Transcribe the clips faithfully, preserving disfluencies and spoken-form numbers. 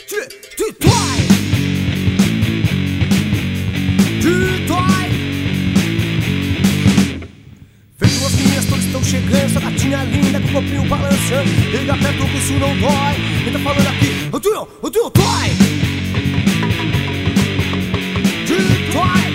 Tu dói, tu dói. Vejo as meninas todas estão chegando, essa gatinha linda com o corpinho balançando. Liga perto que isso não dói. Quem tá falando aqui? O tio, o tio dói. Tu dói.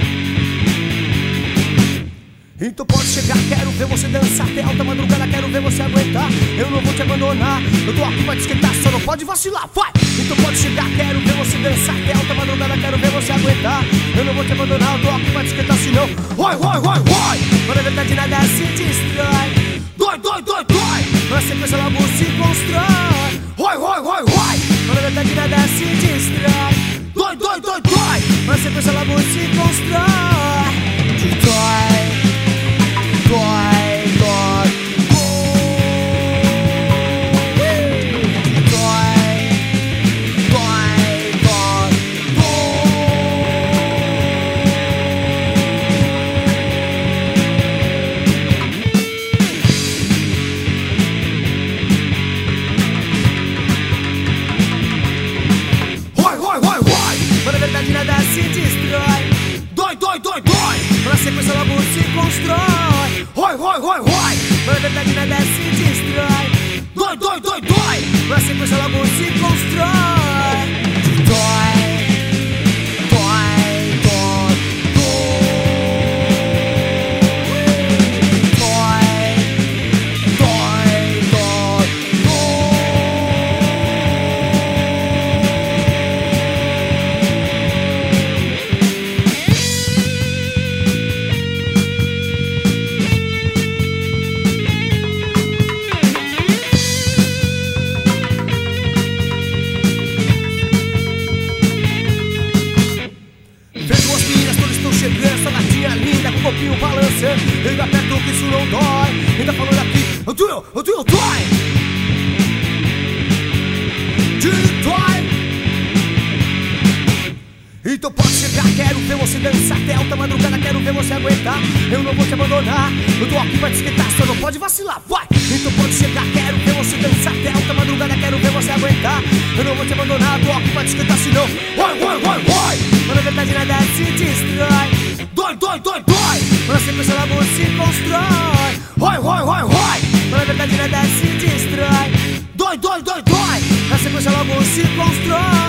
Então pode chegar, quero ver você dançar até alta madrugada, quero ver você aguentar. Eu não vou te abandonar, eu tô aqui pra te esquentar, só não pode vacilar, vai! Então pode chegar, quero ver você dançar até alta madrugada, quero ver você aguentar. Eu não vou te abandonar, eu tô aqui pra te esquentar, senão vai, vai, vai, vai! Mas na verdade nada se destrói. Dói, dói, dói, dói! Na sequência logo se constrói. Vai, vai, vai, vai! Mas na verdade nada se destrói. Dói, dói, dói, dói! Na sequência logo se constrói. Te dói. Dói, dói, dói, dói, dói, dói. Vai, vai, vai, vai. Mas na verdade nada se destrói. Dói, dói, dói, dói. Na sequência logo se constrói. Vai, vai, vai, vai. Mas na verdade nada se destrói. Dói, dói, dói, dói. Na sequência logo se constrói. Dói, dói, dói, dói, dói, dói, essa gatinha linda com o corpinho balançando. Liga perto que isso não dói. Ainda falando aqui, o tio, o tio dói. Te dói. Então pode chegar, quero ver você dançar até alta madrugada, quero ver você aguentar. Eu não vou te abandonar, eu tô aqui pra te esquentar, só não pode vacilar, vai. Então pode chegar, quero ver você dançar até alta madrugada, quero ver você aguentar. Eu não vou te abandonar, eu tô aqui pra te esquentar, senão vai, vai, vai, vai. Mas na verdade nada se destrói. Dói, dói, dói, dói. Mas na sequência logo se constrói. Vai, vai, vai, vai. Mas na verdade nada se destrói. Dói, dói, dói, dói. Na sequência logo se constrói.